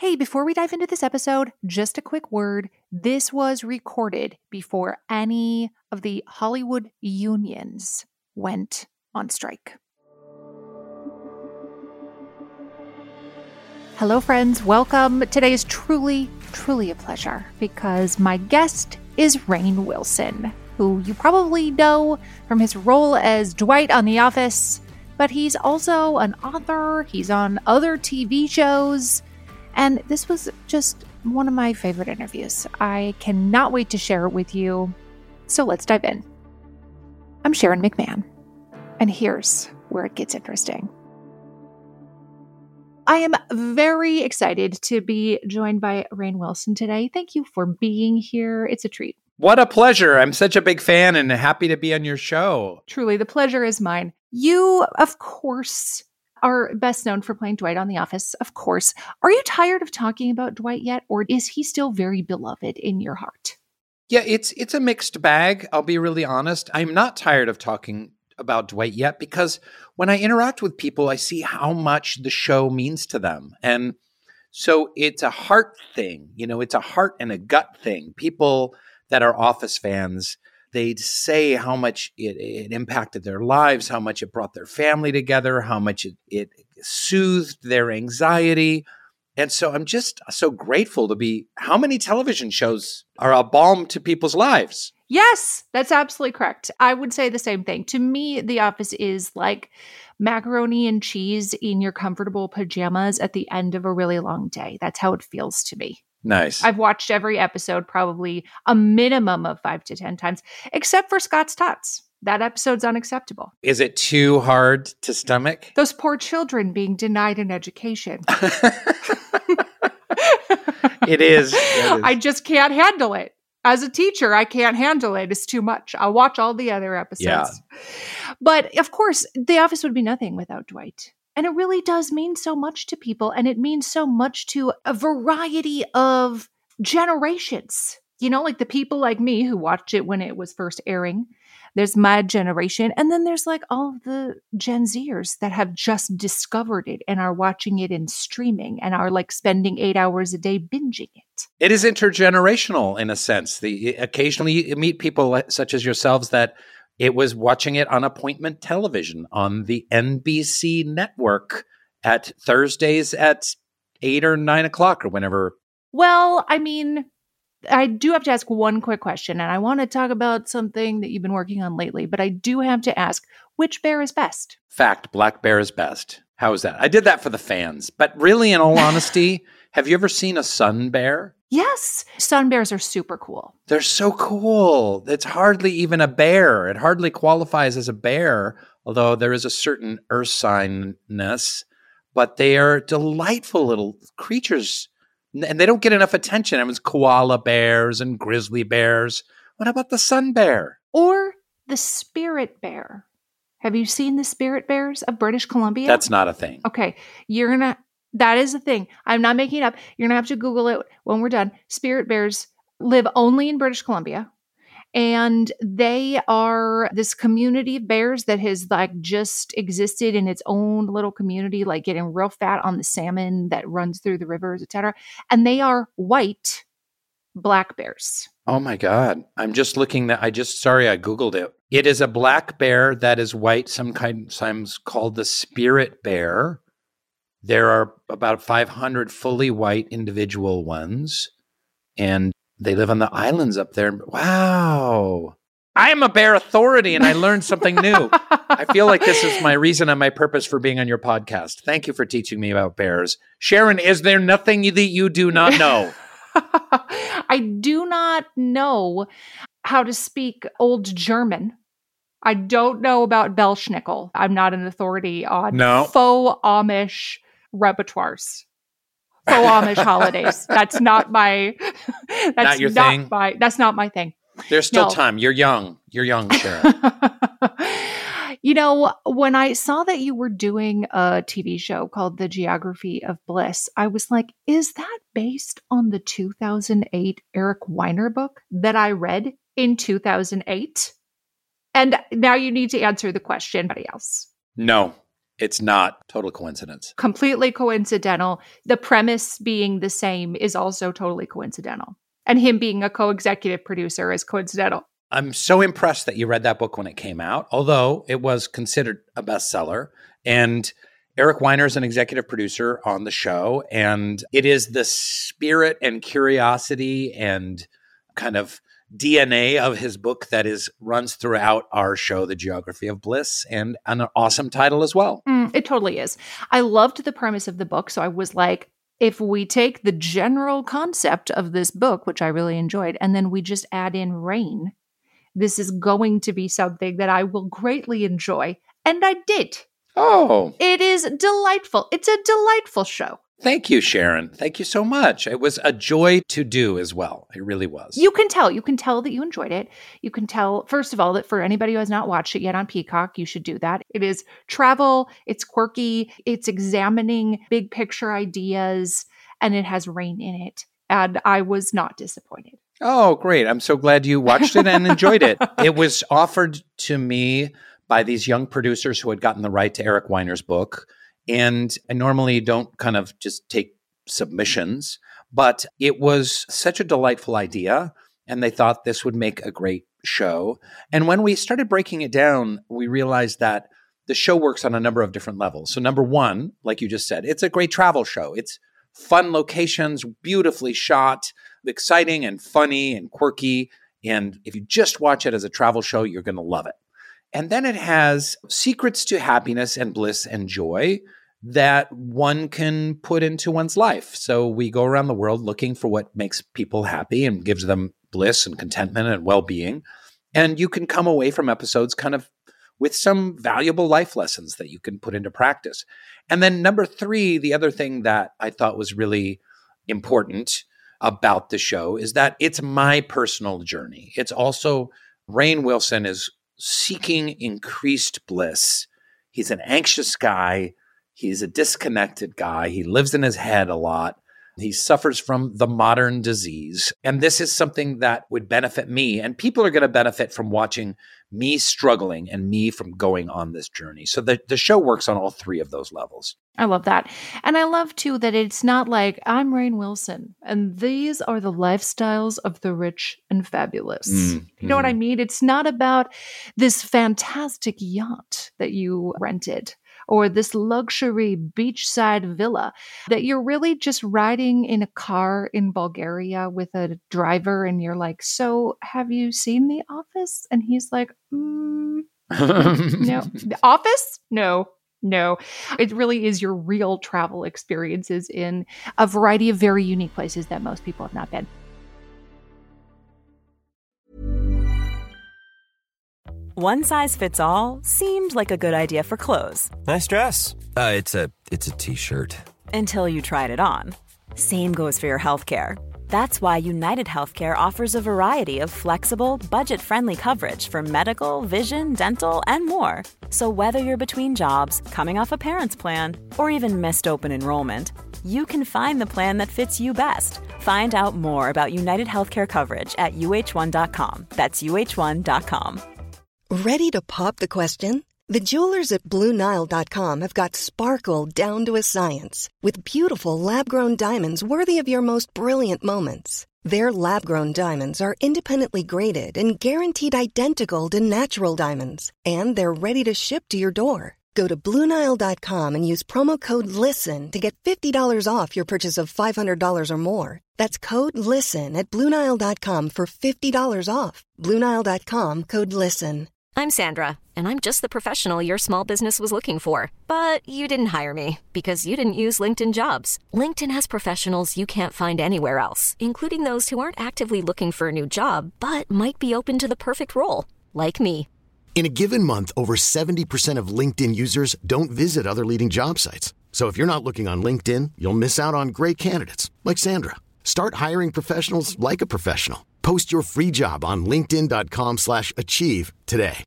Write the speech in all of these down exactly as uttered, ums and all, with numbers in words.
Hey, before we dive into this episode, just a quick word. This was recorded before any of the Hollywood unions went on strike. Hello, friends. Welcome. Today is truly, truly a pleasure because my guest is Rainn Wilson, who you probably know from his role as Dwight on The Office, but he's also an author. He's on other T V shows. And this was just one of my favorite interviews. I cannot wait to share it with you. So let's dive in. I'm Sharon McMahon, and here's where it gets interesting. I am very excited to be joined by Rainn Wilson today. Thank you for being here. It's a treat. What a pleasure. I'm such a big fan and happy to be on your show. Truly, the pleasure is mine. You, of course, are best known for playing Dwight on The Office, of course. Are you tired of talking about Dwight yet, or is he still very beloved in your heart? Yeah, it's it's a mixed bag. I'll be really honest. I'm not tired of talking about Dwight yet because when I interact with people, I see how much the show means to them. And so it's a heart thing. You know, it's a heart and a gut thing. People that are Office fans, they'd say how much it, it impacted their lives, how much it brought their family together, how much it, it soothed their anxiety. And so I'm just so grateful to be, how many television shows are a balm to people's lives? Yes, that's absolutely correct. I would say the same thing. To me, The Office is like macaroni and cheese in your comfortable pajamas at the end of a really long day. That's how it feels to me. Nice. I've watched every episode probably a minimum of five to ten times, except for Scott's Tots. That episode's unacceptable. Is it too hard to stomach? Those poor children being denied an education. It is. It is. I just can't handle it. As a teacher, I can't handle it. It's too much. I'll watch all the other episodes. Yeah. But of course, The Office would be nothing without Dwight. And it really does mean so much to people. And it means so much to a variety of generations. You know, like the people like me who watched it when it was first airing. There's my generation. And then there's like all of the Gen Zers that have just discovered it and are watching it in streaming and are like spending eight hours a day binging it. It is intergenerational in a sense. The, occasionally you meet people such as yourselves that it was watching it on appointment television on the N B C network at Thursdays at eight or nine o'clock or whenever. Well, I mean, I do have to ask one quick question, and I want to talk about something that you've been working on lately, but I do have to ask, which bear is best? Fact, Black Bear is best. How is that? I did that for the fans, but really, in all honesty, have you ever seen a sun bear? Yes. Sun bears are super cool. They're so cool. It's hardly even a bear. It hardly qualifies as a bear, although there is a certain ursine-ness, but they are delightful little creatures, and they don't get enough attention. I mean, koala bears and grizzly bears. What about the sun bear? Or the spirit bear. Have you seen the spirit bears of British Columbia? That's not a thing. Okay. You're going to... That is the thing. I'm not making it up. You're going to have to Google it when we're done. Spirit bears live only in British Columbia. And they are this community of bears that has like just existed in its own little community, like getting real fat on the salmon that runs through the rivers, et cetera. And they are white black bears. Oh my God. I'm just looking that I just, sorry, I Googled it. It is a black bear that is white, some kind, sometimes called the spirit bear. There are about five hundred fully white individual ones, and they live on the islands up there. Wow. I am a bear authority, and I learned something new. I feel like this is my reason and my purpose for being on your podcast. Thank you for teaching me about bears. Sharon, is there nothing that you do not know? I do not know how to speak Old German. I don't know about Belschnickel. I'm not an authority on no. faux Amish repertoires, faux Amish holidays. That's not my. That's not your not thing. My, that's not my thing. There's still no. time. You're young. You're young, Sharon. You know, when I saw that you were doing a T V show called The Geography of Bliss, I was like, is that based on the two thousand eight Eric Weiner book that I read in two thousand eight? And now you need to answer the question, anybody else? No. It's not total coincidence. Completely coincidental. The premise being the same is also totally coincidental. And him being a co-executive producer is coincidental. I'm so impressed that you read that book when it came out, although it was considered a bestseller. And Eric Weiner is an executive producer on the show. And it is the spirit and curiosity and kind of D N A of his book that is runs throughout our show, The Geography of Bliss, and an awesome title as well. Mm, it totally is. I loved the premise of the book. So I was like, if we take the general concept of this book, which I really enjoyed, and then we just add in rain, this is going to be something that I will greatly enjoy. And I did. Oh. It is delightful. It's a delightful show. Thank you, Sharon. Thank you so much. It was a joy to do as well. It really was. You can tell. You can tell that you enjoyed it. You can tell, first of all, that for anybody who has not watched it yet on Peacock, you should do that. It is travel. It's quirky. It's examining big picture ideas, and it has rain in it. And I was not disappointed. Oh, great. I'm so glad you watched it and enjoyed it. It was offered to me by these young producers who had gotten the right to Eric Weiner's book. And I normally don't kind of just take submissions, but it was such a delightful idea. And they thought this would make a great show. And when we started breaking it down, we realized that the show works on a number of different levels. So number one, like you just said, it's a great travel show. It's fun locations, beautifully shot, exciting and funny and quirky. And if you just watch it as a travel show, you're going to love it. And then it has secrets to happiness and bliss and joy that one can put into one's life. So we go around the world looking for what makes people happy and gives them bliss and contentment and well-being. And you can come away from episodes kind of with some valuable life lessons that you can put into practice. And then number three, the other thing that I thought was really important about the show is that it's my personal journey. It's also, Rainn Wilson is seeking increased bliss. He's an anxious guy. He's a disconnected guy. He lives in his head a lot. He suffers from the modern disease. And this is something that would benefit me. And people are going to benefit from watching me struggling and me from going on this journey. So the, the show works on all three of those levels. I love that. And I love, too, that it's not like, I'm Rainn Wilson, and these are the lifestyles of the rich and fabulous. Mm-hmm. You know what I mean? It's not about this fantastic yacht that you rented, or this luxury beachside villa, that you're really just riding in a car in Bulgaria with a driver, and you're like, so have you seen The Office? And he's like, mm, no. The Office? No. No, it really is your real travel experiences in a variety of very unique places that most people have not been. One size fits all seemed like a good idea for clothes. Nice dress. Uh, it's a it's a t-shirt. Until you tried it on. Same goes for your healthcare. That's why United Healthcare offers a variety of flexible, budget-friendly coverage for medical, vision, dental, and more. So whether you're between jobs, coming off a parent's plan, or even missed open enrollment, you can find the plan that fits you best. Find out more about United Healthcare coverage at U H one dot com. That's U H one dot com. Ready to pop the question? The jewelers at Blue Nile dot com have got sparkle down to a science with beautiful lab-grown diamonds worthy of your most brilliant moments. Their lab-grown diamonds are independently graded and guaranteed identical to natural diamonds, and they're ready to ship to your door. Go to Blue Nile dot com and use promo code LISTEN to get fifty dollars off your purchase of five hundred dollars or more. That's code LISTEN at Blue Nile dot com for fifty dollars off. Blue Nile dot com, code LISTEN. I'm Sandra, and I'm just the professional your small business was looking for. But you didn't hire me because you didn't use LinkedIn Jobs. LinkedIn has professionals you can't find anywhere else, including those who aren't actively looking for a new job, but might be open to the perfect role, like me. In a given month, over seventy percent of LinkedIn users don't visit other leading job sites. So if you're not looking on LinkedIn, you'll miss out on great candidates, like Sandra. Start hiring professionals like a professional. Post your free job on linkedin dot com slash achieve today.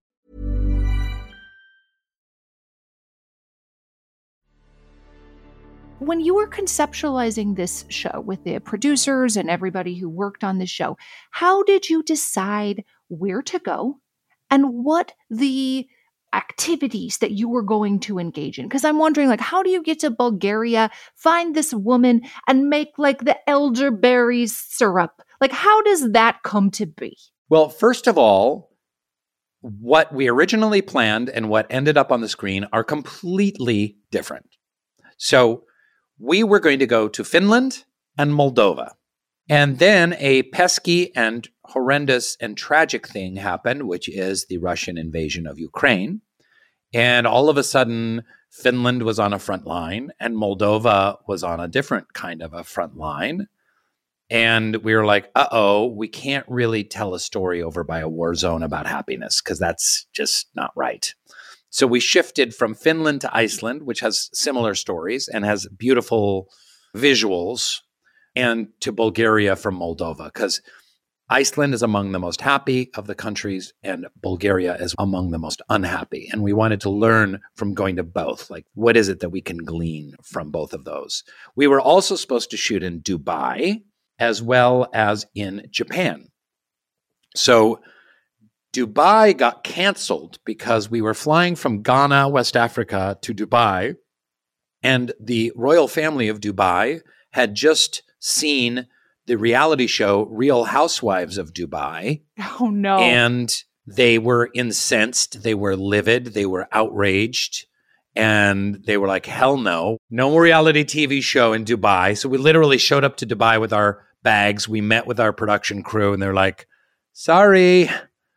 When you were conceptualizing this show with the producers and everybody who worked on the show, how did you decide where to go and what the activities that you were going to engage in? Because I'm wondering, like, how do you get to Bulgaria, find this woman, and make like the elderberry syrup? Like, how does that come to be? Well, first of all, what we originally planned and what ended up on the screen are completely different. So we were going to go to Finland and Moldova. And then a pesky and horrendous and tragic thing happened, which is the Russian invasion of Ukraine. And all of a sudden, Finland was on a front line and Moldova was on a different kind of a front line. And we were like, uh-oh, we can't really tell a story over by a war zone about happiness because that's just not right. So we shifted from Finland to Iceland, which has similar stories and has beautiful visuals, and to Bulgaria from Moldova, because Iceland is among the most happy of the countries and Bulgaria is among the most unhappy. And we wanted to learn from going to both. Like, what is it that we can glean from both of those? We were also supposed to shoot in Dubai as well as in Japan. So Dubai got canceled because we were flying from Ghana, West Africa to Dubai, and the royal family of Dubai had just seen the reality show Real Housewives of Dubai. Oh, no. And they were incensed. They were livid. They were outraged. And they were like, hell no. No more reality T V show in Dubai. So we literally showed up to Dubai with our bags. We met with our production crew and they're like, sorry.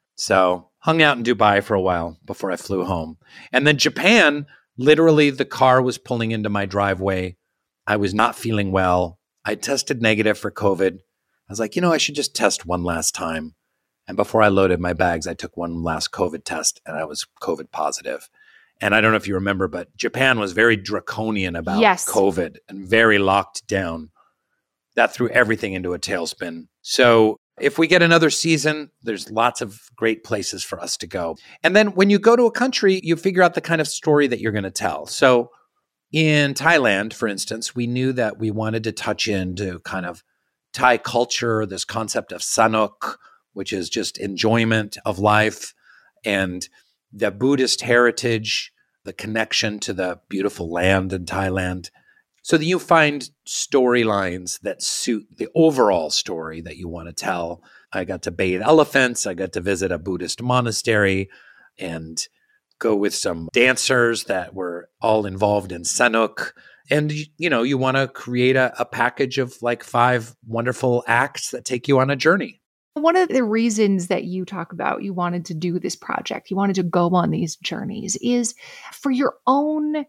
So hung out in Dubai for a while before I flew home. And then Japan, literally the car was pulling into my driveway. I was not feeling well. I tested negative for COVID. I was like, you know, I should just test one last time. And before I loaded my bags, I took one last COVID test and I was COVID positive. And I don't know if you remember, but Japan was very draconian about yes. COVID and very locked down. That threw everything into a tailspin. So if we get another season, there's lots of great places for us to go. And then when you go to a country, you figure out the kind of story that you're going to tell. So in Thailand, for instance, we knew that we wanted to touch into kind of Thai culture, this concept of sanok, which is just enjoyment of life, and the Buddhist heritage, the connection to the beautiful land in Thailand. So that you find storylines that suit the overall story that you want to tell. I got to bathe elephants. I got to visit a Buddhist monastery and go with some dancers that were all involved in sanok. And, you know, you want to create a, a package of like five wonderful acts that take you on a journey. One of the reasons that you talk about you wanted to do this project, you wanted to go on these journeys, is for your own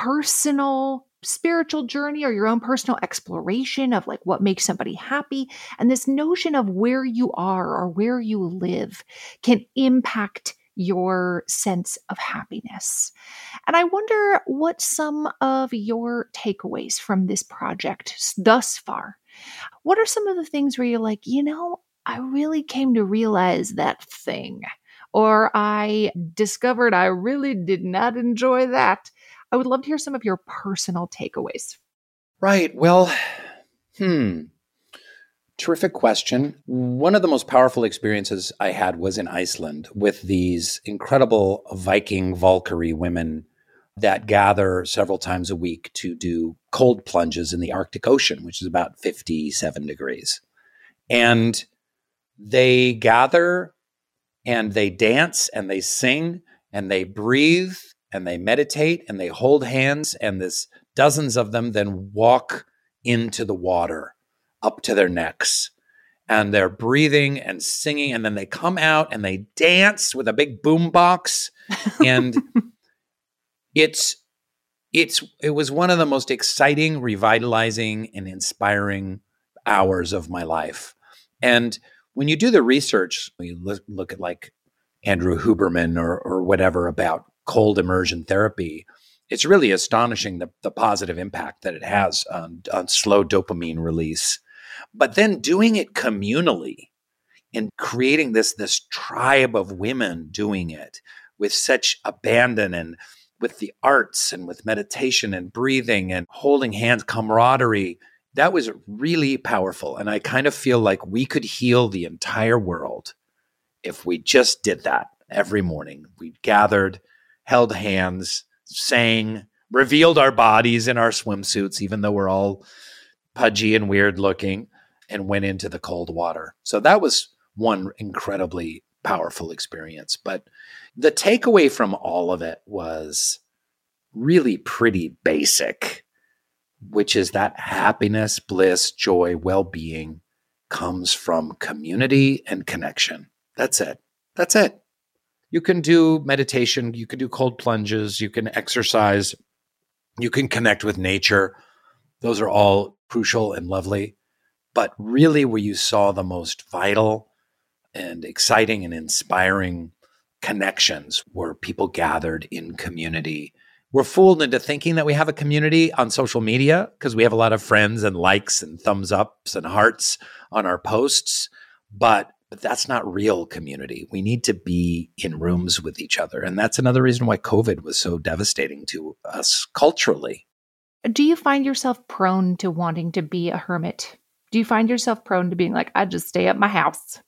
personal spiritual journey or your own personal exploration of like what makes somebody happy. And this notion of where you are or where you live can impact your sense of happiness. And I wonder what some of your takeaways from this project thus far. What are some of the things where you're like, you know, I really came to realize that thing, or I discovered I really did not enjoy that. I would love to hear some of your personal takeaways. Right. Well, hmm. Terrific question. One of the most powerful experiences I had was in Iceland with these incredible Viking Valkyrie women that gather several times a week to do cold plunges in the Arctic Ocean, which is about fifty-seven degrees. And they gather and they dance and they sing and they breathe and they meditate and they hold hands, and this dozens of them then walk into the water up to their necks, and they're breathing and singing, and then they come out and they dance with a big boom box. And it's it's it was one of the most exciting, revitalizing, and inspiring hours of my life. And when you do the research, you look, look at like Andrew Huberman or or whatever about cold immersion therapy, it's really astonishing the, the positive impact that it has on, on slow dopamine release. But then doing it communally and creating this, this tribe of women doing it with such abandon and with the arts and with meditation and breathing and holding hands, camaraderie, that was really powerful. And I kind of feel like we could heal the entire world if we just did that every morning. We gathered, held hands, sang, revealed our bodies in our swimsuits, even though we're all pudgy and weird looking, and went into the cold water. So that was one incredibly powerful experience. But the takeaway from all of it was really pretty basic, which is that happiness, bliss, joy, well-being comes from community and connection. That's it. That's it. You can do meditation, you can do cold plunges, you can exercise, you can connect with nature. Those are all crucial and lovely. But really where you saw the most vital and exciting and inspiring connections were people gathered in community. We're fooled into thinking that we have a community on social media because we have a lot of friends and likes and thumbs ups and hearts on our posts, but, but that's not real community. We need to be in rooms with each other. And that's another reason why COVID was so devastating to us culturally. Do you find yourself prone to wanting to be a hermit? Do you find yourself prone to being like, I just stay at my house?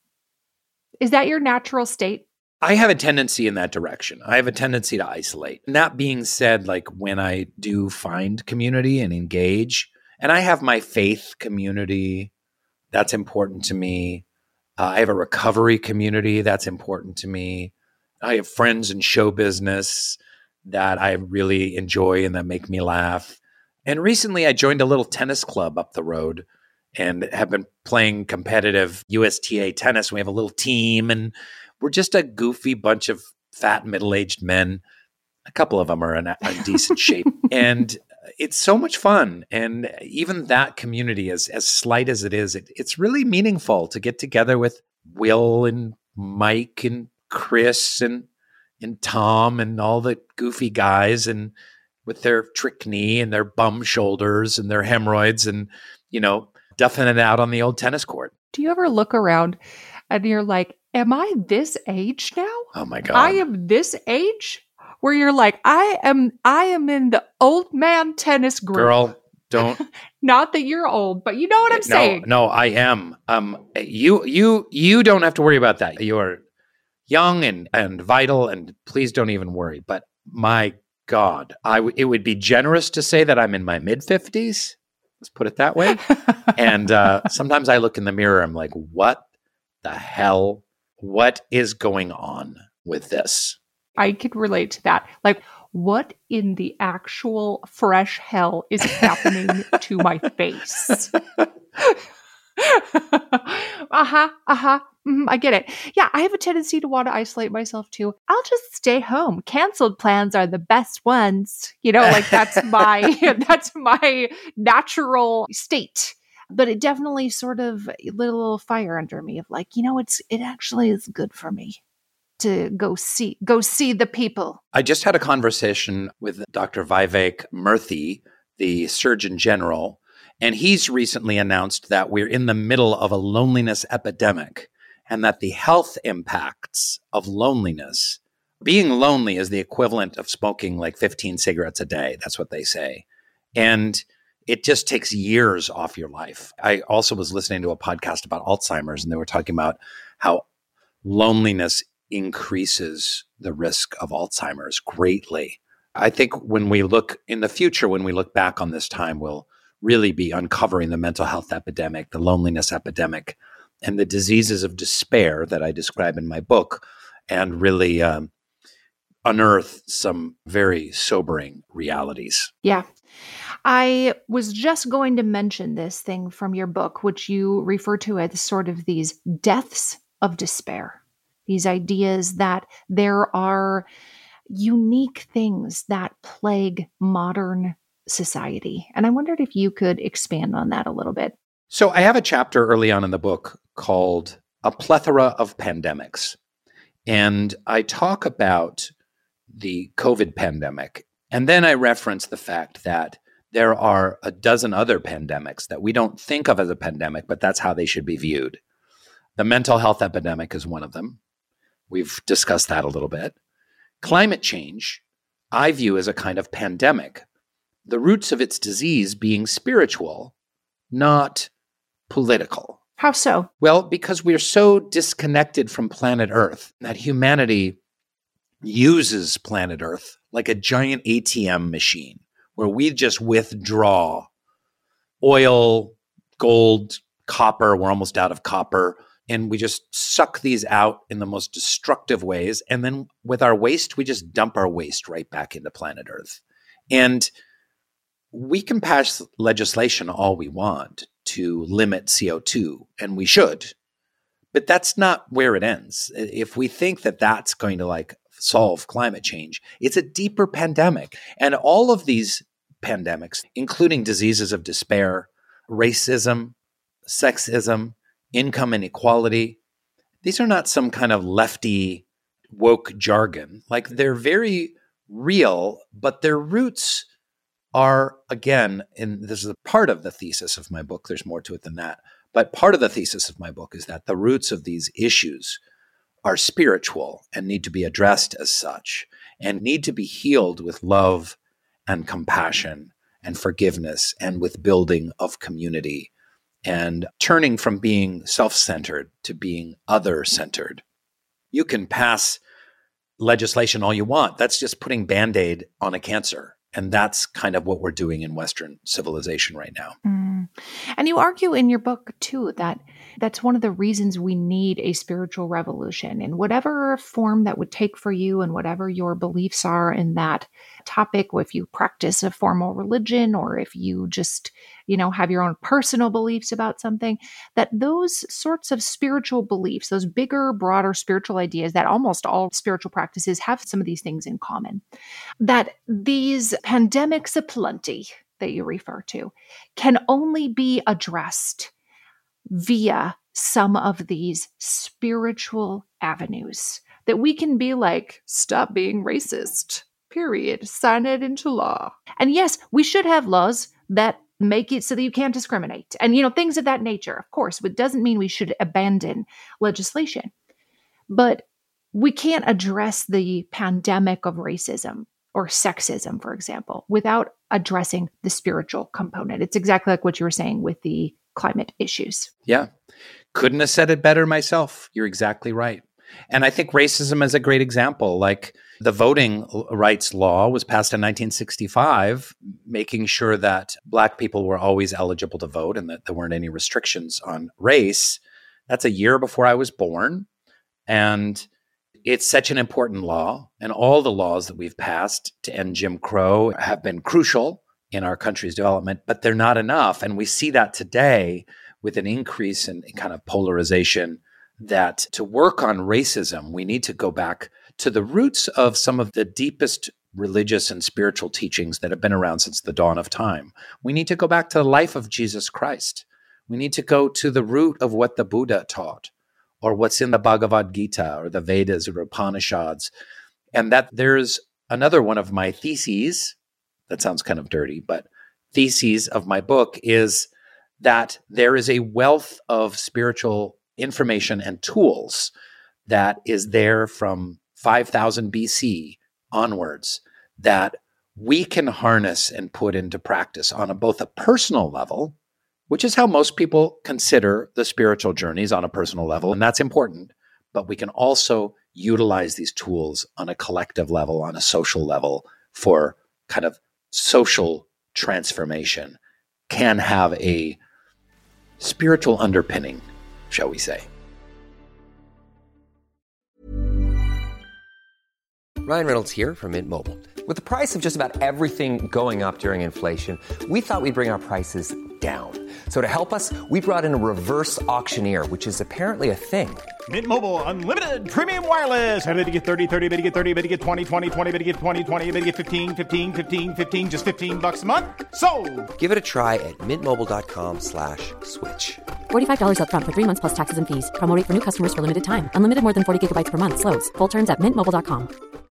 Is that your natural state? I have a tendency in that direction. I have a tendency to isolate. And that being said, like when I do find community and engage, and I have my faith community, that's important to me. Uh, I have a recovery community, that's important to me. I have friends in show business that I really enjoy and that make me laugh. And recently I joined a little tennis club up the road and have been playing competitive U S T A tennis. We have a little team and we're just a goofy bunch of fat middle-aged men. A couple of them are in, in decent shape. And it's so much fun. And even that community, as, as slight as it is, it, it's really meaningful to get together with Will and Mike and Chris and, and Tom and all the goofy guys and with their trick knee and their bum shoulders and their hemorrhoids and, you know, duffing it out on the old tennis court. Do you ever look around and you're like, am I this age now? Oh my God. I am this age where you're like, I am I am in the old man tennis group. Girl, don't. Not that you're old, but you know what I'm no, saying. No, I am. Um, you you you don't have to worry about that. You are young and, and vital, and please don't even worry. But my God, I w- it would be generous to say that I'm in my mid-fifties. Let's put it that way. And uh, sometimes I look in the mirror, I'm like, what the hell? What is going on with this? I could relate to that. Like, what in the actual fresh hell is happening to my face? uh-huh, uh-huh. Mm, I get it. Yeah, I have a tendency to want to isolate myself too. I'll just stay home. Canceled plans are the best ones. You know, like that's my that's my natural state. But it definitely sort of lit a little fire under me of like, you know, it's it actually is good for me to go see go see the people. I just had a conversation with Doctor Vivek Murthy, the Surgeon General, and he's recently announced that we're in the middle of a loneliness epidemic and that the health impacts of loneliness, being lonely is the equivalent of smoking like fifteen cigarettes a day. That's what they say. And it just takes years off your life. I also was listening to a podcast about Alzheimer's, and they were talking about how loneliness increases the risk of Alzheimer's greatly. I think when we look in the future, when we look back on this time, we'll really be uncovering the mental health epidemic, the loneliness epidemic, and the diseases of despair that I describe in my book, and really um, unearth some very sobering realities. Yeah. I was just going to mention this thing from your book, which you refer to as sort of these deaths of despair, these ideas that there are unique things that plague modern society. And I wondered if you could expand on that a little bit. So I have a chapter early on in the book called A Plethora of Pandemics. And I talk about the COVID pandemic. And then I reference the fact that there are a dozen other pandemics that we don't think of as a pandemic, but that's how they should be viewed. The mental health epidemic is one of them. We've discussed that a little bit. Climate change, I view as a kind of pandemic. The roots of its disease being spiritual, not political. How so? Well, because we're so disconnected from planet Earth that humanity uses planet Earth like a giant A T M machine where we just withdraw oil, gold, copper. We're almost out of copper. And we just suck these out in the most destructive ways. And then with our waste, we just dump our waste right back into planet Earth. And we can pass legislation all we want to limit C O two, and we should. But that's not where it ends. If we think that that's going to like solve climate change, it's a deeper pandemic. And all of these pandemics, including diseases of despair, racism, sexism, income inequality, these are not some kind of lefty woke jargon. Like, they're very real, but their roots are, again, and this is a part of the thesis of my book, there's more to it than that, but part of the thesis of my book is that the roots of these issues are spiritual and need to be addressed as such and need to be healed with love and compassion and forgiveness and with building of community and turning from being self-centered to being other-centered. You can pass legislation all you want. That's just putting Band-Aid on a cancer. And that's kind of what we're doing in Western civilization right now. Mm. And you argue in your book, too, that that's one of the reasons we need a spiritual revolution in whatever form that would take for you and whatever your beliefs are in that topic, or if you practice a formal religion or if you just, you know, have your own personal beliefs about something, that those sorts of spiritual beliefs, those bigger, broader spiritual ideas that almost all spiritual practices have some of these things in common, that these pandemics aplenty that you refer to can only be addressed via some of these spiritual avenues, that we can be like, stop being racist, period, sign it into law. And yes, we should have laws that make it so that you can't discriminate and, you know, things of that nature. Of course, it doesn't mean we should abandon legislation, but we can't address the pandemic of racism or sexism, for example, without addressing the spiritual component. It's exactly like what you were saying with the climate issues. Yeah. Couldn't have said it better myself. You're exactly right. And I think racism is a great example. Like, the voting rights law was passed in nineteen sixty-five, making sure that Black people were always eligible to vote and that there weren't any restrictions on race. That's a year before I was born. And it's such an important law. And all the laws that we've passed to end Jim Crow have been crucial in our country's development, but they're not enough. And we see that today with an increase in kind of polarization, that to work on racism, we need to go back to the roots of some of the deepest religious and spiritual teachings that have been around since the dawn of time. We need to go back to the life of Jesus Christ. We need to go to the root of what the Buddha taught, or what's in the Bhagavad Gita or the Vedas or Upanishads. And that there's another one of my theses, that sounds kind of dirty, but theses of my book is that there is a wealth of spiritual information and tools that is there from five thousand B C onwards that we can harness and put into practice on a, both a personal level, which is how most people consider the spiritual journeys, on a personal level, and that's important, but we can also utilize these tools on a collective level, on a social level, for kind of social transformation, can have a spiritual underpinning, shall we say. Ryan Reynolds here from Mint Mobile. With the price of just about everything going up during inflation, we thought we'd bring our prices down. So to help us, we brought in a reverse auctioneer, which is apparently a thing. Mint Mobile Unlimited Premium Wireless. How to get thirty, thirty, how to get thirty, how to get twenty, twenty, twenty, how to get twenty, twenty, how to get fifteen, fifteen, fifteen, fifteen, just fifteen bucks a month? Sold! Give it a try at mintmobile.com slash switch. forty-five dollars up front for three months plus taxes and fees. Promo rate for new customers for limited time. Unlimited more than forty gigabytes per month. Slows full terms at mint mobile dot com.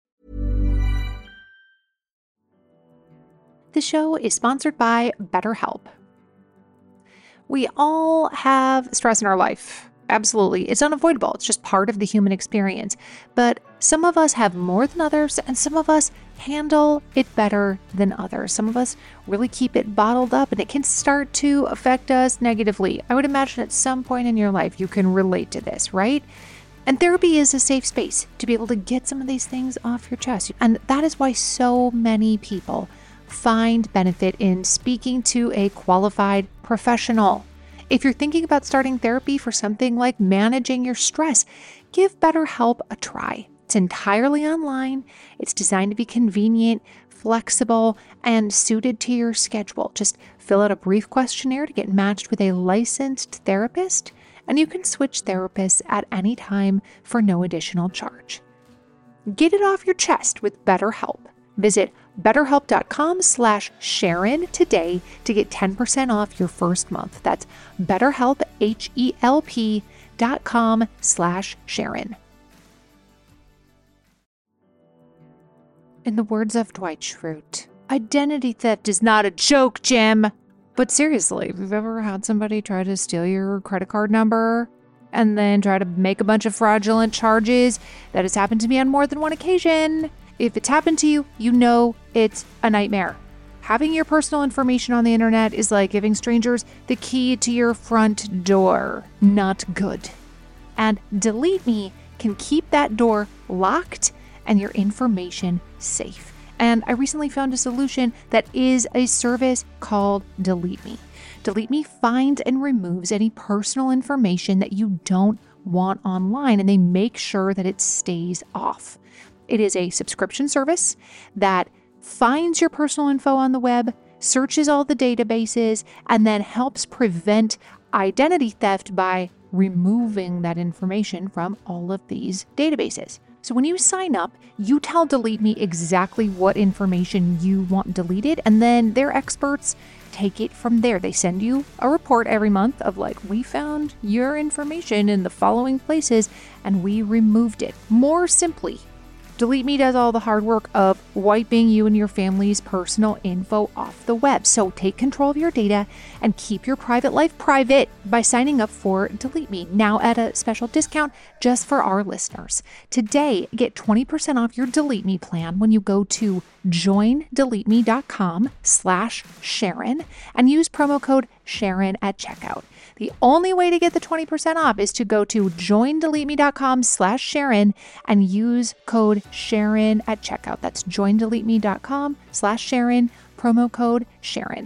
The show is sponsored by BetterHelp. We all have stress in our life. Absolutely. It's unavoidable. It's just part of the human experience. But some of us have more than others, and some of us handle it better than others. Some of us really keep it bottled up, and it can start to affect us negatively. I would imagine at some point in your life you can relate to this, right? And therapy is a safe space to be able to get some of these things off your chest. And that is why so many people find benefit in speaking to a qualified professional. If you're thinking about starting therapy for something like managing your stress, give BetterHelp a try. It's entirely online. It's designed to be convenient, flexible, and suited to your schedule. Just fill out a brief questionnaire to get matched with a licensed therapist, and you can switch therapists at any time for no additional charge. Get it off your chest with BetterHelp. Visit betterhelp.com slash Sharon today to get ten percent off your first month. That's betterhelp, H-E-L-P dot com slash Sharon. In the words of Dwight Schrute, identity theft is not a joke, Jim. But seriously, if you've ever had somebody try to steal your credit card number and then try to make a bunch of fraudulent charges, that has happened to me on more than one occasion. If it's happened to you, you know it's a nightmare. Having your personal information on the internet is like giving strangers the key to your front door. Not good. And Delete Me can keep that door locked and your information safe. And I recently found a solution that is a service called Delete Me. Delete Me finds and removes any personal information that you don't want online, and they make sure that it stays off. It is a subscription service that finds your personal info on the web, searches all the databases, and then helps prevent identity theft by removing that information from all of these databases. So when you sign up, you tell Delete Me exactly what information you want deleted, and then their experts take it from there. They send you a report every month of like, we found your information in the following places and we removed it. More simply, Delete Me does all the hard work of wiping you and your family's personal info off the web. So take control of your data and keep your private life private by signing up for Delete Me, now at a special discount just for our listeners. Today, get twenty percent off your Delete Me plan when you go to joindeleteme.com slash Sharon and use promo code Sharon at checkout. The only way to get the twenty percent off is to go to joindeleteme.com slash Sharon and use code Sharon at checkout. That's joindeleteme.com slash Sharon, promo code Sharon.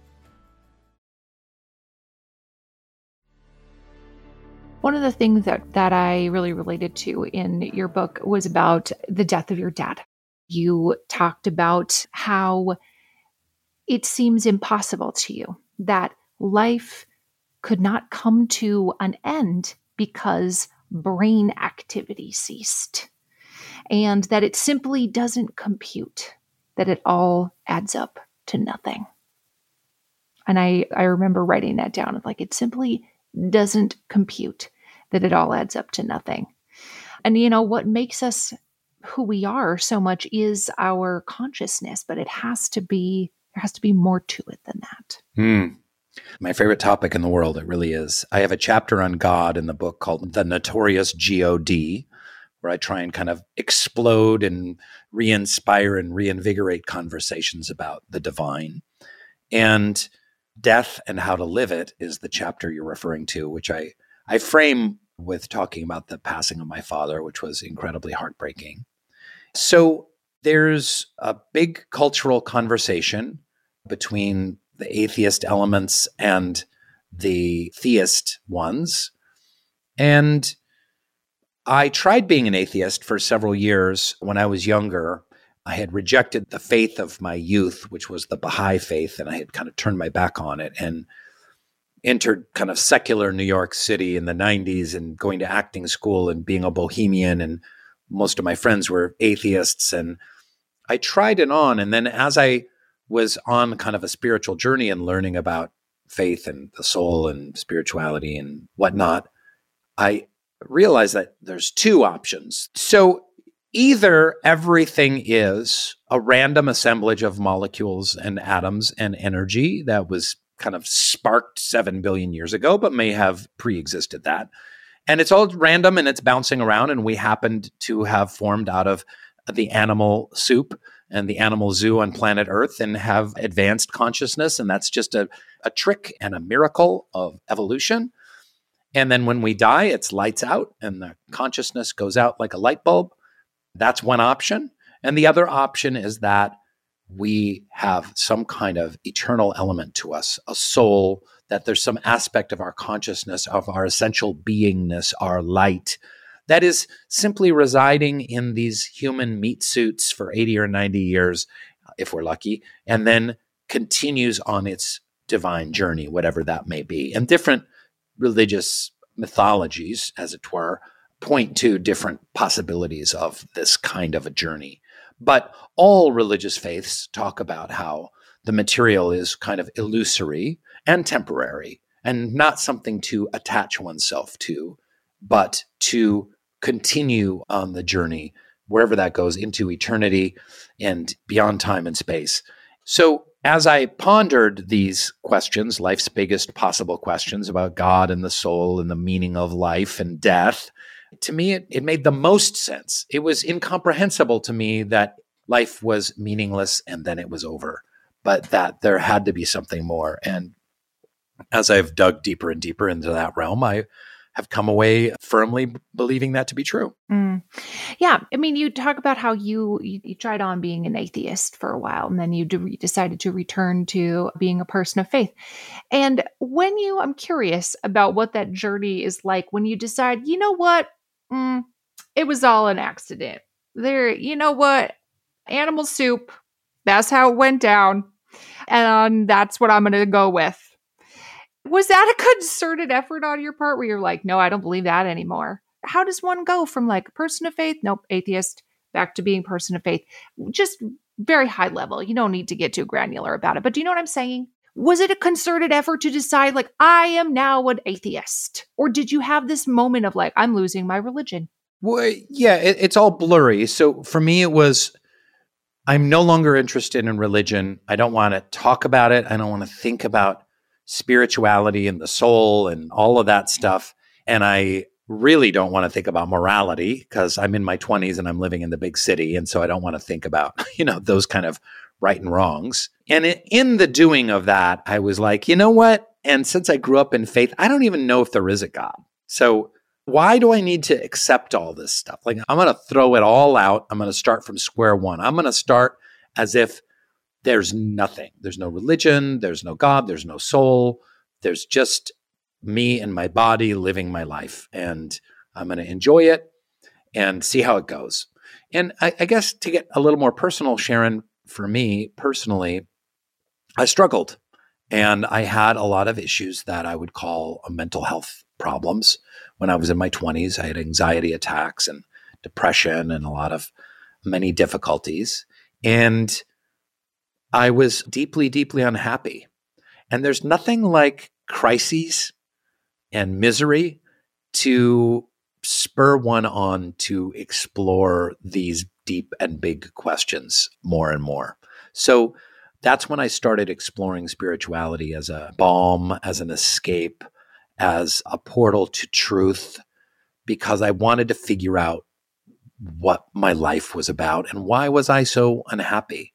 One of the things that, that I really related to in your book was about the death of your dad. You talked about how it seems impossible to you that life could not come to an end because brain activity ceased, and that it simply doesn't compute, that it all adds up to nothing. And I, I remember writing that down, like it simply doesn't compute, that it all adds up to nothing. And you know, what makes us who we are so much is our consciousness, but it has to be, there has to be more to it than that. Hmm. My favorite topic in the world, it really is. I have a chapter on God in the book called The Notorious G O D, where I try and kind of explode and re-inspire and reinvigorate conversations about the divine. And death and how to live it is the chapter you're referring to, which I, I frame with talking about the passing of my father, which was incredibly heartbreaking. So there's a big cultural conversation between the atheist elements and the theist ones. And I tried being an atheist for several years when I was younger. I had rejected the faith of my youth, which was the Baha'i faith, and I had kind of turned my back on it and entered kind of secular New York City in the nineties and going to acting school and being a bohemian. And most of my friends were atheists. And I tried it on. And then as I was on kind of a spiritual journey and learning about faith and the soul and spirituality and whatnot, I realized that there's two options. So either everything is a random assemblage of molecules and atoms and energy that was kind of sparked seven billion years ago, but may have pre-existed that. And it's all random and it's bouncing around, and we happened to have formed out of the animal soup and the animal zoo on planet Earth and have advanced consciousness. And that's just a, a trick and a miracle of evolution. And then when we die, it's lights out and the consciousness goes out like a light bulb. That's one option. And the other option is that we have some kind of eternal element to us, a soul, that there's some aspect of our consciousness, of our essential beingness, our light, that is simply residing in these human meat suits for eighty or ninety years, if we're lucky, and then continues on its divine journey, whatever that may be. And different religious mythologies, as it were, point to different possibilities of this kind of a journey. But all religious faiths talk about how the material is kind of illusory and temporary and not something to attach oneself to, but to continue on the journey, wherever that goes, into eternity and beyond time and space. So as I pondered these questions, life's biggest possible questions about God and the soul and the meaning of life and death, to me, it, it made the most sense. It was incomprehensible to me that life was meaningless and then it was over, but that there had to be something more. And as I've dug deeper and deeper into that realm, I have come away firmly believing that to be true. Mm. Yeah. I mean, you talk about how you, you, you tried on being an atheist for a while, and then you de- decided to return to being a person of faith. And when you, I'm curious about what that journey is like when you decide, you know what, mm, it was all an accident. There, you know what, animal soup, that's how it went down. And that's what I'm going to go with. Was that a concerted effort on your part where you're like, no, I don't believe that anymore? How does one go from like a person of faith, nope, atheist, back to being person of faith? Just very high level. You don't need to get too granular about it. But do you know what I'm saying? Was it a concerted effort to decide like, I am now an atheist? Or did you have this moment of like, I'm losing my religion? Well, yeah, it, it's all blurry. So for me, it was, I'm no longer interested in religion. I don't want to talk about it. I don't want to think about spirituality and the soul and all of that stuff. And I really don't want to think about morality because I'm in my twenties and I'm living in the big city. And so I don't want to think about, you know, those kind of right and wrongs. And in the doing of that, I was like, you know what? And since I grew up in faith, I don't even know if there is a God. So why do I need to accept all this stuff? Like, I'm going to throw it all out. I'm going to start from square one. I'm going to start as if there's nothing. There's no religion. There's no God. There's no soul. There's just me and my body living my life. And I'm going to enjoy it and see how it goes. And I, I guess to get a little more personal, Sharon, for me personally, I struggled. And I had a lot of issues that I would call mental health problems. When I was in my twenties, I had anxiety attacks and depression and a lot of many difficulties. And I was deeply, deeply unhappy. And there's nothing like crises and misery to spur one on to explore these deep and big questions more and more. So that's when I started exploring spirituality as a balm, as an escape, as a portal to truth, because I wanted to figure out what my life was about and why was I so unhappy.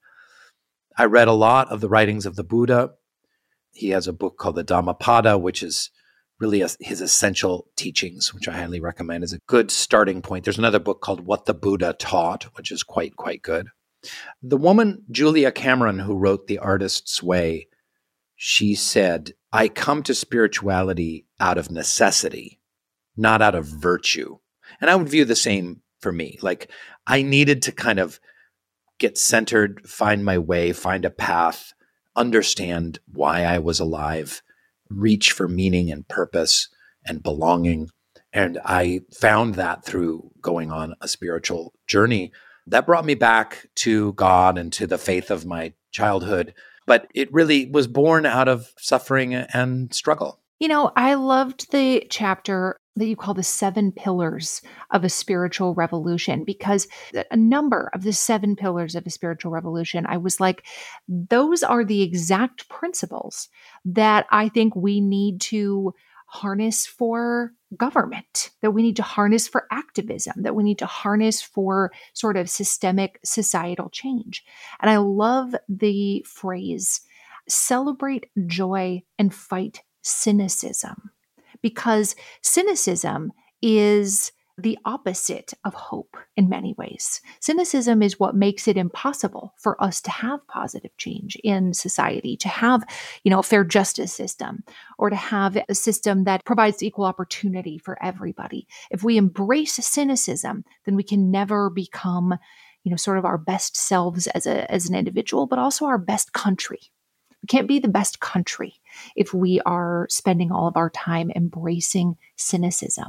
I read a lot of the writings of the Buddha. He has a book called the Dhammapada, which is really a, his essential teachings, which I highly recommend as a good starting point. There's another book called What the Buddha Taught, which is quite, quite good. The woman, Julia Cameron, who wrote The Artist's Way, she said, I come to spirituality out of necessity, not out of virtue. And I would view the same for me. Like, I needed to kind of get centered, find my way, find a path, understand why I was alive, reach for meaning and purpose and belonging. And I found that through going on a spiritual journey that brought me back to God and to the faith of my childhood. But it really was born out of suffering and struggle. You know, I loved the chapter that you call the seven pillars of a spiritual revolution, because a number of the seven pillars of a spiritual revolution, I was like, those are the exact principles that I think we need to harness for government, that we need to harness for activism, that we need to harness for sort of systemic societal change. And I love the phrase, celebrate joy and fight cynicism, because cynicism is the opposite of hope in many ways. Cynicism is what makes it impossible for us to have positive change in society, to have, you know, a fair justice system, or to have a system that provides equal opportunity for everybody. If we embrace cynicism, then we can never become, you know, sort of our best selves as a as an individual, but also our best country. We can't be the best country if we are spending all of our time embracing cynicism.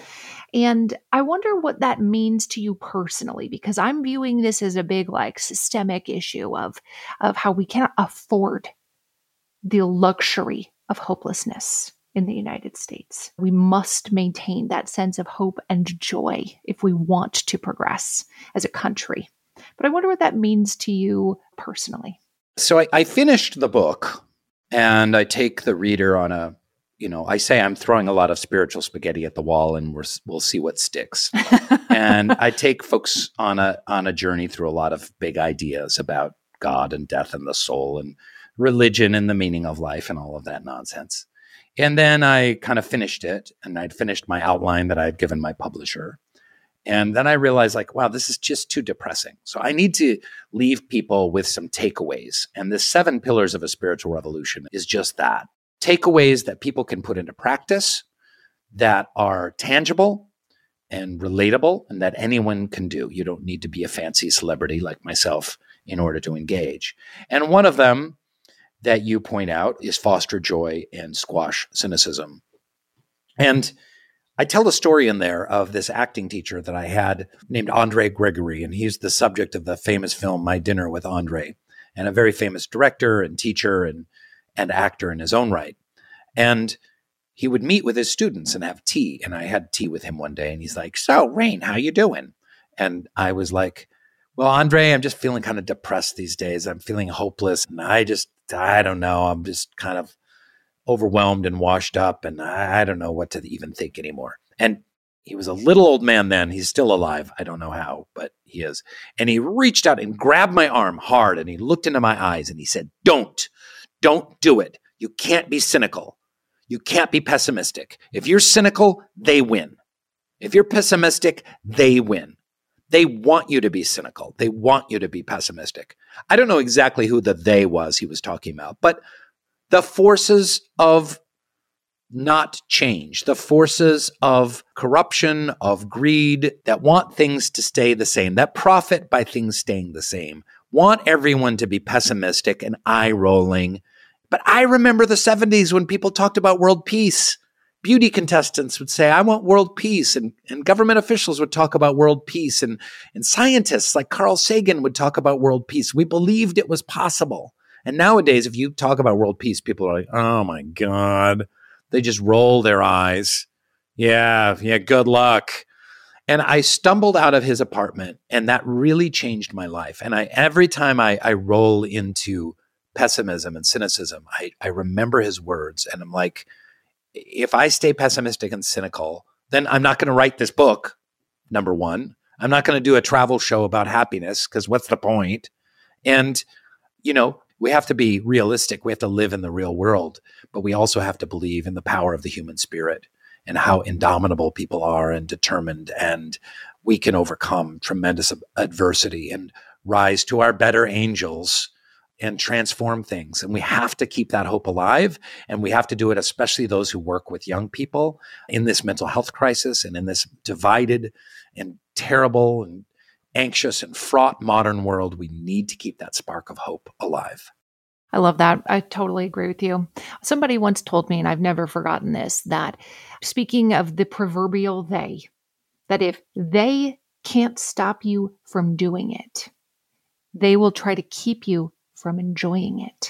And I wonder what that means to you personally, because I'm viewing this as a big, like, systemic issue of, of how we cannot afford the luxury of hopelessness in the United States. We must maintain that sense of hope and joy if we want to progress as a country. But I wonder what that means to you personally. So I, I finished the book, and I take the reader on a You know, I say I'm throwing a lot of spiritual spaghetti at the wall, and we're, we'll see what sticks. And I take folks on a on a journey through a lot of big ideas about God and death and the soul and religion and the meaning of life and all of that nonsense. And then I kind of finished it, and I'd finished my outline that I'd given my publisher. And then I realized, like, wow, this is just too depressing. So I need to leave people with some takeaways. And the seven pillars of a spiritual revolution is just that. Takeaways that people can put into practice, that are tangible and relatable, and that anyone can do. You don't need to be a fancy celebrity like myself in order to engage. And one of them that you point out is foster joy and squash cynicism. And I tell the story in there of this acting teacher that I had named Andre Gregory, and he's the subject of the famous film My Dinner with Andre, and a very famous director and teacher and and actor in his own right. And he would meet with his students and have tea. And I had tea with him one day, and he's like, "So, Rainn, how you doing?" And I was like, "Well, Andre, I'm just feeling kind of depressed these days. I'm feeling hopeless. And I just, I don't know. I'm just kind of overwhelmed and washed up. And I, I don't know what to even think anymore." And he was a little old man then. He's still alive. I don't know how, but he is. And he reached out and grabbed my arm hard, and he looked into my eyes, and he said, Don't. Don't do it. You can't be cynical. You can't be pessimistic. If you're cynical, they win. If you're pessimistic, they win. They want you to be cynical. They want you to be pessimistic. I don't know exactly who the they was he was talking about, but the forces of not change, the forces of corruption, of greed, that want things to stay the same, that profit by things staying the same, want everyone to be pessimistic and eye-rolling. But I remember the seventies when people talked about world peace. Beauty contestants would say, "I want world peace." And, and government officials would talk about world peace. And, and scientists like Carl Sagan would talk about world peace. We believed it was possible. And nowadays, if you talk about world peace, people are like, "Oh my God." They just roll their eyes. Yeah, yeah, good luck. And I stumbled out of his apartment, and that really changed my life. And I every time I, I roll into pessimism and cynicism, I, I remember his words, and I'm like, if I stay pessimistic and cynical, then I'm not going to write this book, number one. I'm not going to do a travel show about happiness, because what's the point? And, you know, we have to be realistic. We have to live in the real world, but we also have to believe in the power of the human spirit and how indomitable people are and determined, and we can overcome tremendous adversity and rise to our better angels and transform things. And we have to keep that hope alive, and we have to do it, especially those who work with young people in this mental health crisis and in this divided and terrible and anxious and fraught modern world. We need to keep that spark of hope alive. I love that. I totally agree with you. Somebody once told me, and I've never forgotten this, that speaking of the proverbial they, that if they can't stop you from doing it, they will try to keep you from enjoying it.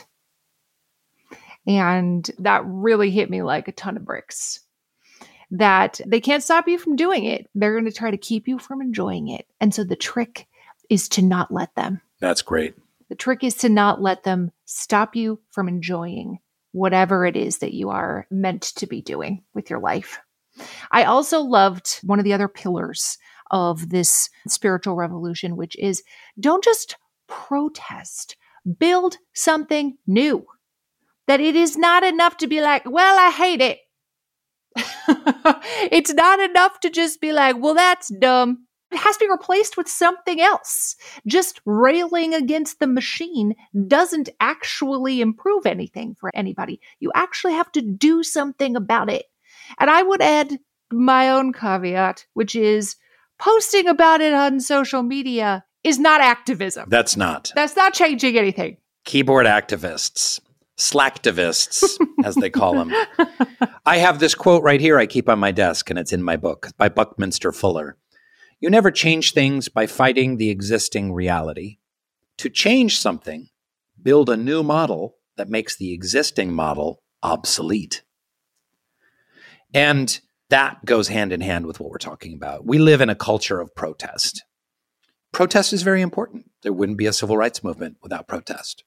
And that really hit me like a ton of bricks. That they can't stop you from doing it. They're going to try to keep you from enjoying it. And so the trick is to not let them. That's great. The trick is to not let them stop you from enjoying whatever it is that you are meant to be doing with your life. I also loved one of the other pillars of this spiritual revolution, which is don't just protest, build something new. That it is not enough to be like, well, I hate it. It's not enough to just be like, well, that's dumb. It has to be replaced with something else. Just railing against the machine doesn't actually improve anything for anybody. You actually have to do something about it. And I would add my own caveat, which is posting about it on social media is not activism. That's not. That's not changing anything. Keyboard activists. Slacktivists, as they call them. I have this quote right here I keep on my desk, and it's in my book by Buckminster Fuller. You never change things by fighting the existing reality. To change something, build a new model that makes the existing model obsolete. And that goes hand in hand with what we're talking about. We live in a culture of protest. Protest is very important. There wouldn't be a civil rights movement without protest.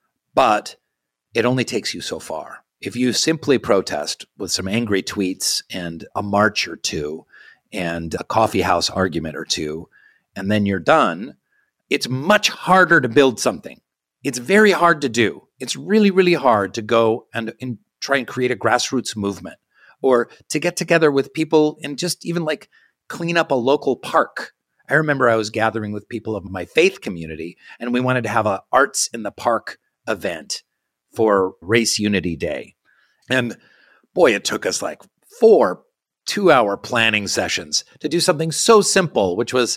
But it only takes you so far. If you simply protest with some angry tweets and a march or two and a coffee house argument or two, and then you're done, it's much harder to build something. It's very hard to do. It's really, really hard to go and, and try and create a grassroots movement or to get together with people and just even like clean up a local park. I remember I was gathering with people of my faith community, and we wanted to have a Arts in the Park event for Race Unity Day. And boy, it took us like four two-hour planning sessions to do something so simple, which was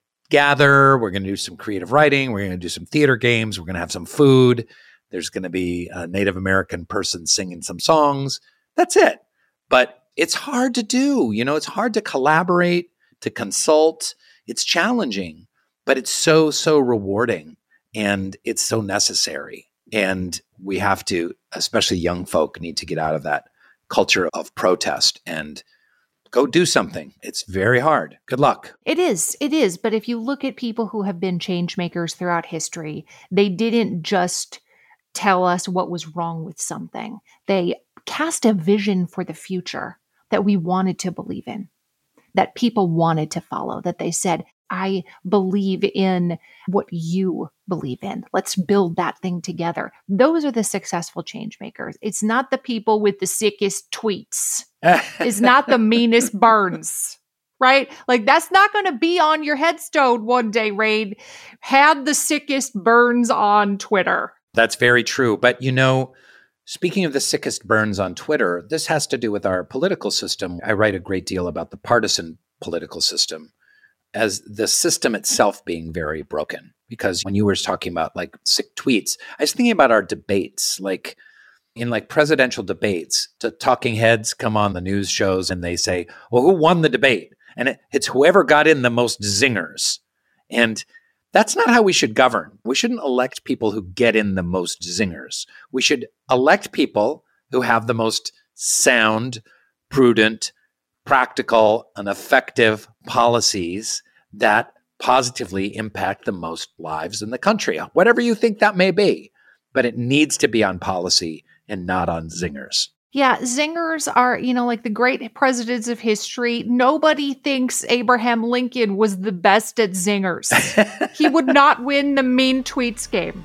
gather, we're going to do some creative writing, we're going to do some theater games, we're going to have some food, there's going to be a Native American person singing some songs. That's it. But it's hard to do. You know, it's hard to collaborate, to consult. It's challenging, but it's so, so rewarding, and it's so necessary. And we have to, especially young folk, need to get out of that culture of protest and go do something. It's very hard. Good luck. It is. It is. But if you look at people who have been change makers throughout history, they didn't just tell us what was wrong with something. They cast a vision for the future that we wanted to believe in, that people wanted to follow, that they said, I believe in what you believe in. Let's build that thing together. Those are the successful change makers. It's not the people with the sickest tweets. It's not the meanest burns, right? Like that's not going to be on your headstone one day, Rain. Had the sickest burns on Twitter. That's very true. But you know, speaking of the sickest burns on Twitter, this has to do with our political system. I write a great deal about the partisan political system as the system itself being very broken. Because when you were talking about like sick tweets, I was thinking about our debates, like in like presidential debates, the talking heads come on the news shows and they say, well, who won the debate? And it, it's whoever got in the most zingers. And that's not how we should govern. We shouldn't elect people who get in the most zingers. We should elect people who have the most sound, prudent, practical, and effective policies that positively impact the most lives in the country, whatever you think that may be. But it needs to be on policy and not on zingers. Yeah, zingers are, you know, like the great presidents of history. Nobody thinks Abraham Lincoln was the best at zingers. He would not win the mean tweets game.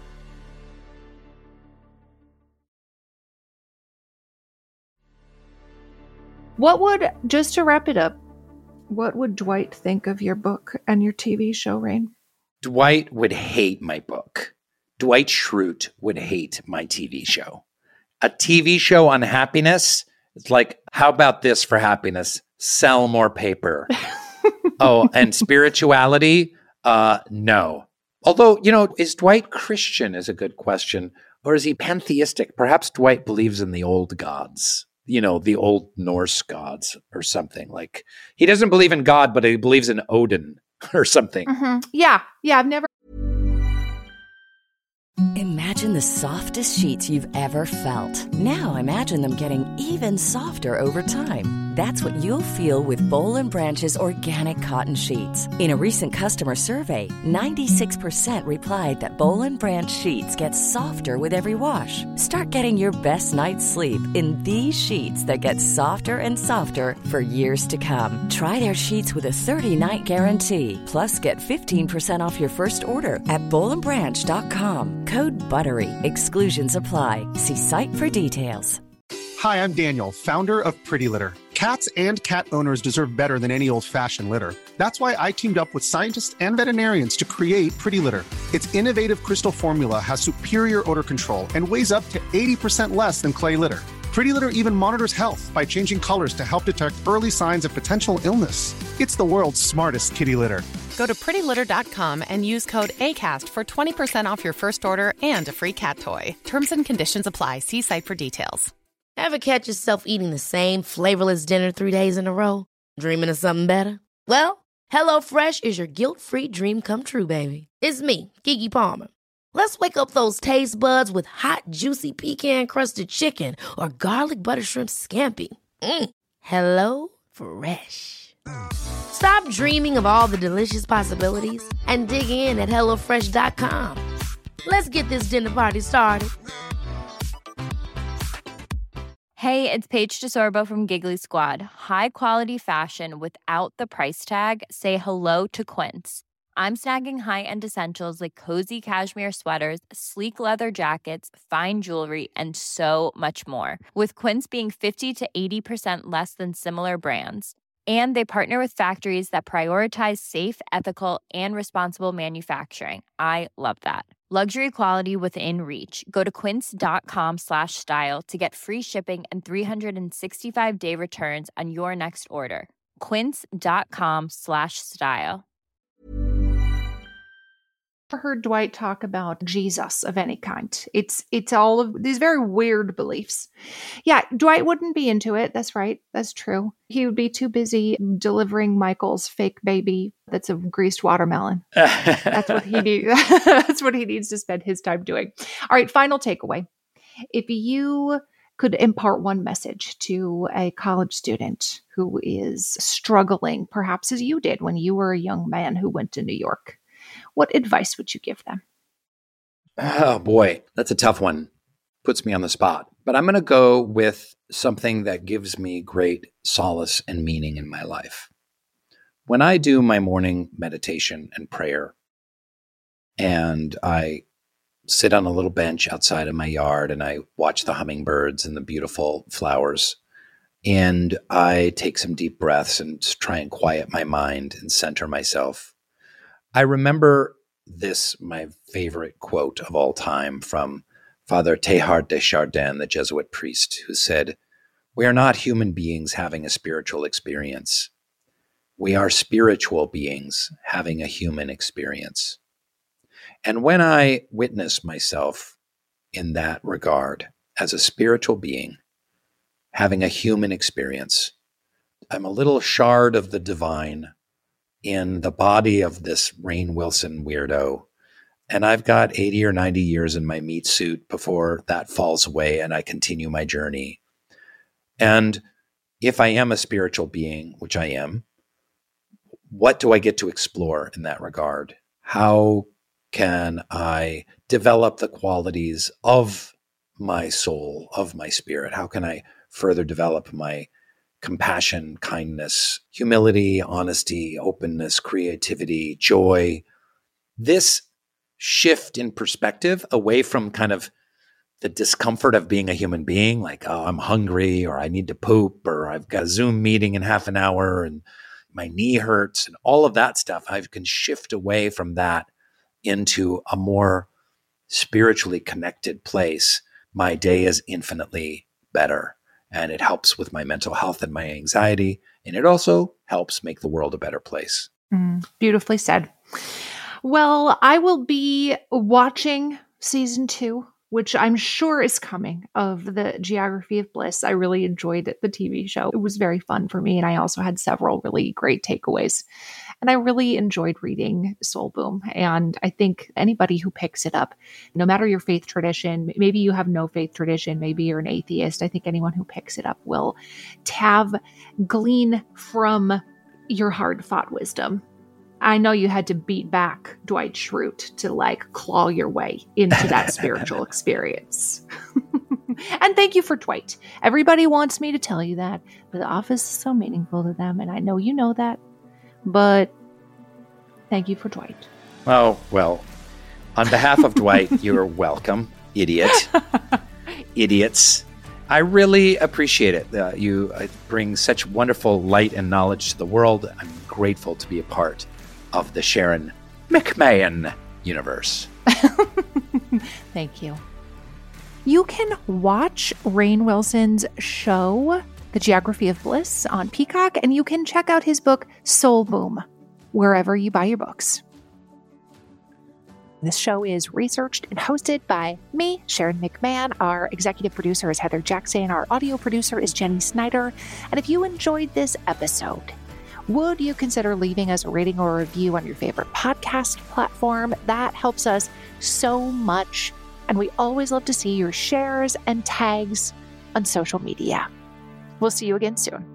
What would, just to wrap it up, what would Dwight think of your book and your T V show, Rain? Dwight would hate my book. Dwight Schrute would hate my T V show. A T V show on happiness, it's like, how about this for happiness? Sell more paper. Oh, and spirituality? Uh, no. Although, you know, is Dwight Christian is a good question. Or is he pantheistic? Perhaps Dwight believes in the old gods. You know, the old Norse gods or something. Like, he doesn't believe in God, but he believes in Odin or something. Mm-hmm. Yeah. Yeah, I've never... Imagine the softest sheets you've ever felt. Now imagine them getting even softer over time. That's what you'll feel with Boll and Branch's organic cotton sheets. In a recent customer survey, ninety-six percent replied that Boll and Branch sheets get softer with every wash. Start getting your best night's sleep in these sheets that get softer and softer for years to come. Try their sheets with a thirty-night guarantee. Plus, get fifteen percent off your first order at boll and branch dot com. Code BUTTERY. Exclusions apply. See site for details. Hi, I'm Daniel, founder of Pretty Litter. Cats and cat owners deserve better than any old-fashioned litter. That's why I teamed up with scientists and veterinarians to create Pretty Litter. Its innovative crystal formula has superior odor control and weighs up to eighty percent less than clay litter. Pretty Litter even monitors health by changing colors to help detect early signs of potential illness. It's the world's smartest kitty litter. Go to pretty litter dot com and use code ACAST for twenty percent off your first order and a free cat toy. Terms and conditions apply. See site for details. Ever catch yourself eating the same flavorless dinner three days in a row? Dreaming of something better? Well, HelloFresh is your guilt-free dream come true, baby. It's me, Keke Palmer. Let's wake up those taste buds with hot, juicy pecan-crusted chicken or garlic butter shrimp scampi. Mm. Hello Fresh. Stop dreaming of all the delicious possibilities and dig in at hello fresh dot com. Let's get this dinner party started. Hey, it's Paige DeSorbo from Giggly Squad. High quality fashion without the price tag. Say hello to Quince. I'm snagging high-end essentials like cozy cashmere sweaters, sleek leather jackets, fine jewelry, and so much more. With Quince being fifty to eighty percent less than similar brands. And they partner with factories that prioritize safe, ethical, and responsible manufacturing. I love that. Luxury quality within reach. Go to quince.com slash style to get free shipping and three sixty-five day returns on your next order. Quince.com slash style. Heard Dwight talk about Jesus of any kind. It's it's all of these very weird beliefs. Yeah, Dwight wouldn't be into it. That's right. That's true. He would be too busy delivering Michael's fake baby that's a greased watermelon. That's what he needs. That's what he needs to spend his time doing. All right, final takeaway. If you could impart one message to a college student who is struggling, perhaps as you did when you were a young man who went to New York, what advice would you give them? Oh boy, that's a tough one. Puts me on the spot. But I'm going to go with something that gives me great solace and meaning in my life. When I do my morning meditation and prayer, and I sit on a little bench outside of my yard and I watch the hummingbirds and the beautiful flowers, and I take some deep breaths and try and quiet my mind and center myself, I remember this, my favorite quote of all time from Father Teilhard de Chardin, the Jesuit priest, who said, "We are not human beings having a spiritual experience. We are spiritual beings having a human experience." And when I witness myself in that regard as a spiritual being having a human experience, I'm a little shard of the divine in the body of this Rainn Wilson weirdo. And I've got eighty or ninety years in my meat suit before that falls away and I continue my journey. And if I am a spiritual being, which I am, what do I get to explore in that regard? How can I develop the qualities of my soul, of my spirit? How can I further develop my compassion, kindness, humility, honesty, openness, creativity, joy? This shift in perspective away from kind of the discomfort of being a human being, like, oh, I'm hungry, or I need to poop, or I've got a Zoom meeting in half an hour and my knee hurts, and all of that stuff, I can shift away from that into a more spiritually connected place. My day is infinitely better. And it helps with my mental health and my anxiety. And it also helps make the world a better place. Mm, beautifully said. Well, I will be watching season two, which I'm sure is coming, of the Geography of Bliss. I really enjoyed the T V show. It was very fun for me. And I also had several really great takeaways. And I really enjoyed reading Soul Boom. And I think anybody who picks it up, no matter your faith tradition, maybe you have no faith tradition, maybe you're an atheist, I think anyone who picks it up will have glean from your hard-fought wisdom. I know you had to beat back Dwight Schrute to like claw your way into that spiritual experience. And thank you for Dwight. Everybody wants me to tell you that, but The Office is so meaningful to them. And I know you know that. But thank you for Dwight. Oh, well, on behalf of Dwight, you're welcome, idiot. Idiots. I really appreciate it. Uh, you uh, bring such wonderful light and knowledge to the world. I'm grateful to be a part of the Sharon McMahon universe. Thank you. You can watch Rainn Wilson's show, The Geography of Bliss, on Peacock, and you can check out his book, Soul Boom, wherever you buy your books. This show is researched and hosted by me, Sharon McMahon. Our executive producer is Heather Jackson. Our audio producer is Jenny Snyder. And if you enjoyed this episode, would you consider leaving us a rating or a review on your favorite podcast platform? That helps us so much. And we always love to see your shares and tags on social media. We'll see you again soon.